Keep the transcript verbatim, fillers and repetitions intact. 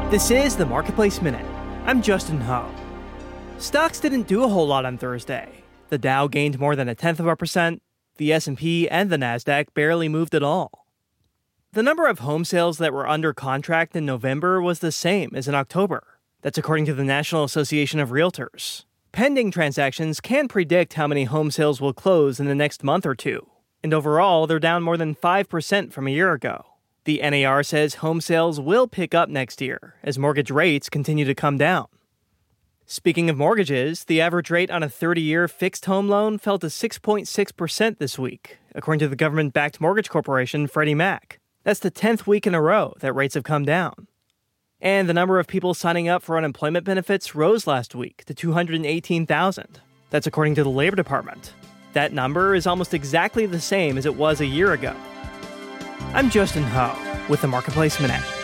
This is the Marketplace Minute. I'm Justin Ho. Stocks didn't do a whole lot on Thursday. The Dow gained more than a tenth of a percent. The S and P and the Nasdaq barely moved at all. The number of home sales that were under contract in November was the same as in October. That's according to the National Association of Realtors. Pending transactions can predict how many home sales will close in the next month or two. And overall, they're down more than five percent from a year ago. The N A R says home sales will pick up next year as mortgage rates continue to come down. Speaking of mortgages, the average rate on a thirty-year fixed home loan fell to six point six percent this week, according to the government-backed mortgage corporation Freddie Mac. That's the tenth week in a row that rates have come down. And the number of people signing up for unemployment benefits rose last week to two hundred eighteen thousand. That's according to the Labor Department. That number is almost exactly the same as it was a year ago. I'm Justin Ho with the Marketplace Minute.